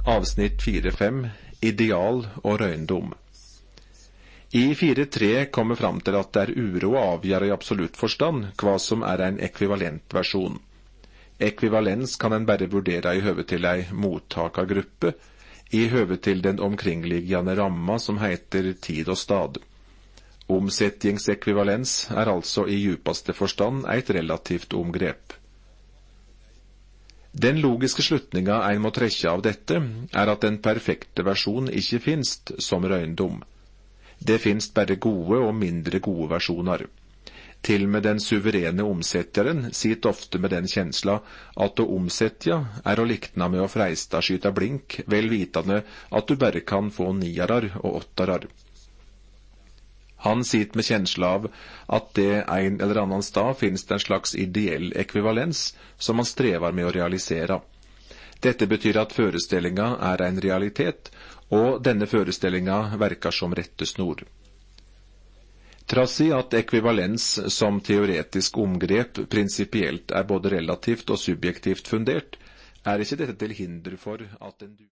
avsnitt 4.5, ideal og røyndom. I 4.3 kommer fram til at det er uro å avgjøre i absolutt forstand hva som er en ekvivalent versjon. Ekvivalens kan en bare vurdere i høve til ei mottakergruppe, i høve til den omkringliggende ramma som heter tid og stad. Omsetningsekvivalens er altså i djupaste forstand et relativt omgrep. Den logiske slutninga ein må trekke av dette, er at den perfekte versjon ikke finst som røyndom. Det finst bare gode og mindre gode versjoner. Til med den suverene omsetteren sitter ofte med den kjensla at å omsetja er å likna med å freista skyta blink, vel vitande at du bare kan få niarar og åttarar. Han sitter med kjensla av at det en eller annen stad finnes en slags ideell ekvivalens som han strever med å realisere. Dette betyr at forestillinga er en realitet, og denne forestillinga verkar som rettesnor. Trass i at ekvivalens som teoretisk omgrep prinsipielt er både relativt og subjektivt fundert, er ikke dette til hinder for at en